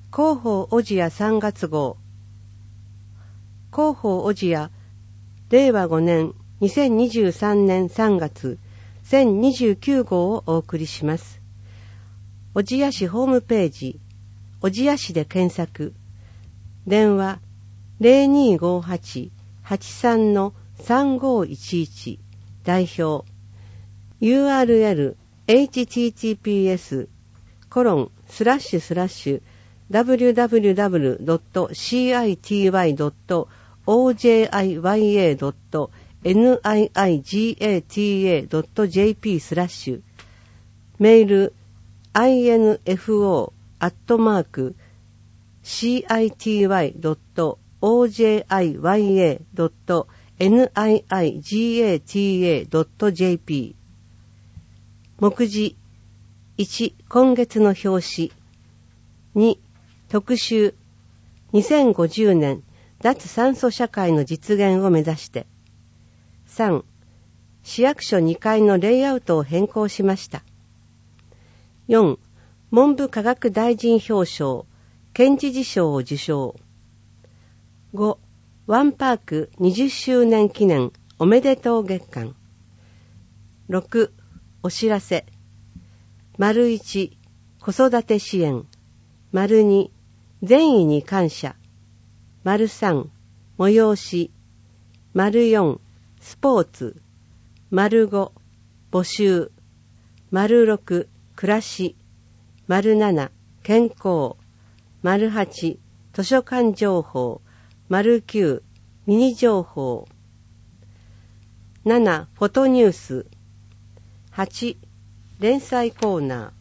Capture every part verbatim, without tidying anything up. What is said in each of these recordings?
広報小千谷さんがつ号、広報小千谷れいわごねんにせんにじゅうさんねんさんがつせんにじゅうきゅう号をお送りします。小千谷市ホームページ、小千谷市で検索、電話 ゼロにーごーはち はちさん さんごーいちいち、代表 ユーアールエル エイチティーティーピーエス コロンスラッシュスラッシュ ダブリューダブリューダブリュードットシーアイティーワイドットオージェーアイワイエードットニーアイアイジーエーティーエードットジェーピー スラッシュ、メール アイエヌエフオー アットマーク シーアイティーワイドットオージェーアイワイエードットニーアイアイジーエーティーエードットジェーピー。 目次いち、今月の表紙。に、特集にせんごじゅうねん脱炭素社会の実現を目指して。さん、市役所にかいのレイアウトを変更しました。よん、文部科学大臣表彰、県知事賞を受賞。ご、ワンパークにじゅっしゅうねん記念おめでとう月間。ろく、お知らせ。丸いち、子育て支援。丸に、善意に感謝。丸さん、催し。丸よん、スポーツ。丸ご、募集。丸ろく、暮らし。丸なな、健康。丸はち、図書館情報。丸きゅう、ミニ情報。なな、フォトニュース。はち、連載コーナー。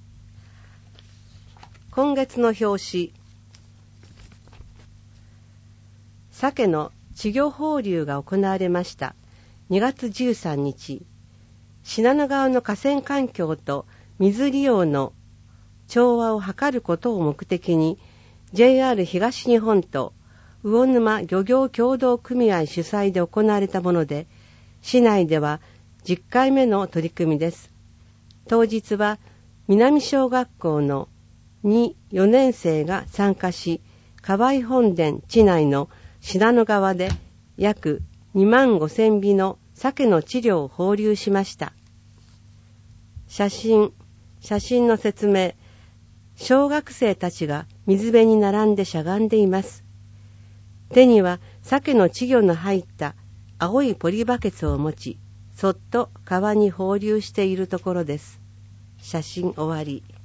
今月の表紙。鮭の稚魚放流が行われました。にがつじゅうさんにち、信濃川の河川環境と水利用の調和を図ることを目的に ジェイアール 東日本と魚沼漁業協同組合主催で行われたもので、市内ではじゅっかいめの取り組みです。当日は南小学校のに、よねんせいが参加し、河合本殿地内の信濃川で約にまんごせんびの鮭の稚魚を放流しました。写真、写真の説明。小学生たちが水辺に並んでしゃがんでいます。手には鮭の稚魚の入った青いポリバケツを持ち、そっと川に放流しているところです。写真終わり。